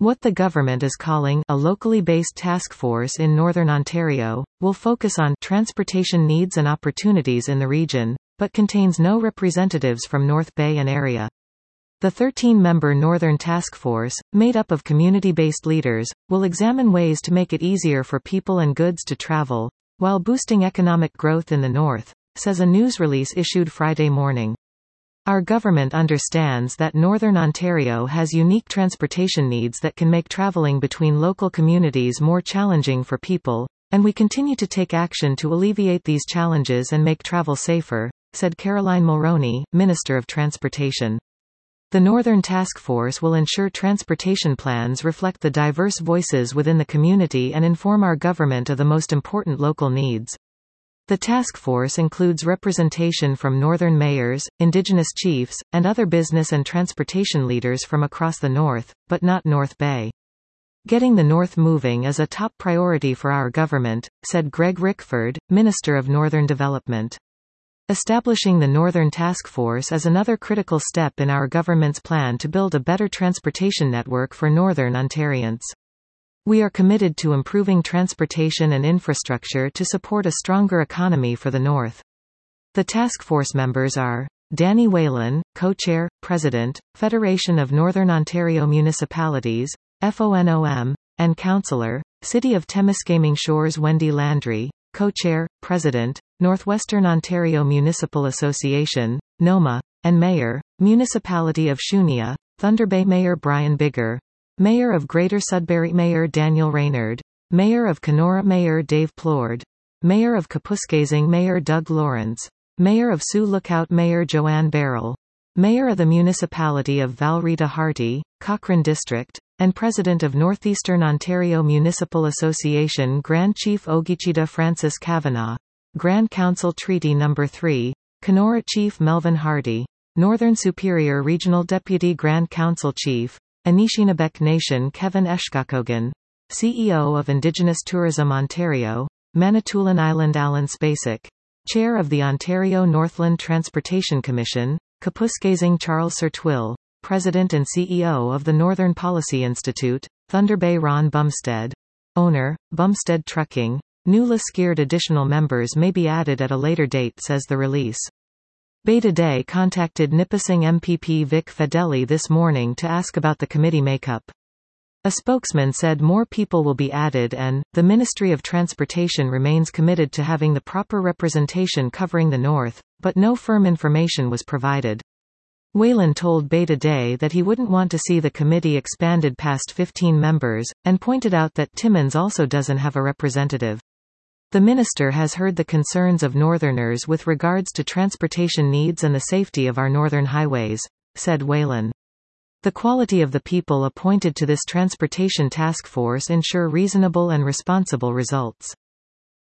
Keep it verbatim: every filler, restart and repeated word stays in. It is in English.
What the government is calling a locally based task force in Northern Ontario, will focus on transportation needs and opportunities in the region, but contains no representatives from North Bay and area. The thirteen-member Northern Task Force, made up of community-based leaders, will examine ways to make it easier for people and goods to travel, while boosting economic growth in the north, says a news release issued Friday morning. Our government understands that Northern Ontario has unique transportation needs that can make travelling between local communities more challenging for people, and we continue to take action to alleviate these challenges and make travel safer, said Caroline Mulroney, Minister of Transportation. The Northern Task Force will ensure transportation plans reflect the diverse voices within the community and inform our government of the most important local needs. The task force includes representation from Northern mayors, Indigenous chiefs, and other business and transportation leaders from across the North, but not North Bay. Getting the North moving is a top priority for our government, said Greg Rickford, Minister of Northern Development. Establishing the Northern Task Force is another critical step in our government's plan to build a better transportation network for Northern Ontarians. We are committed to improving transportation and infrastructure to support a stronger economy for the North. The task force members are Danny Whalen, Co-Chair, President, Federation of Northern Ontario Municipalities, F O N O M, and Councillor, City of Temiskaming Shores Wendy Landry, Co-Chair, President, Northwestern Ontario Municipal Association, NOMA, and Mayor, Municipality of Shunia, Thunder Bay Mayor Brian Bigger, Mayor of Greater Sudbury Mayor Daniel Reynard, Mayor of Kenora Mayor Dave Plord, Mayor of Kapuskasing Mayor Doug Lawrence, Mayor of Sioux Lookout Mayor Joanne Barrell, Mayor of the Municipality of Valrita Harty, Cochrane District, and President of Northeastern Ontario Municipal Association Grand Chief Ogichida Francis Kavanagh, Grand Council Treaty Number three, Kenora Chief Melvin Hardy, Northern Superior Regional Deputy Grand Council Chief, Anishinabek Nation Kevin Eshkakogan, C E O of Indigenous Tourism Ontario, Manitoulin Island Alan Spacek, Chair of the Ontario Northland Transportation Commission, Kapuskasing Charles Sertwill, President and C E O of the Northern Policy Institute, Thunder Bay Ron Bumstead, Owner, Bumstead Trucking. Newly skirred additional members may be added at a later date, says the release. Beta Day contacted Nipissing M P P Vic Fedeli this morning to ask about the committee makeup. A spokesman said more people will be added and, the Ministry of Transportation remains committed to having the proper representation covering the North, but no firm information was provided. Whalen told Beta Day that he wouldn't want to see the committee expanded past fifteen members, and pointed out that Timmins also doesn't have a representative. The minister has heard the concerns of Northerners with regards to transportation needs and the safety of our northern highways, said Whalen. The quality of the people appointed to this transportation task force ensure reasonable and responsible results.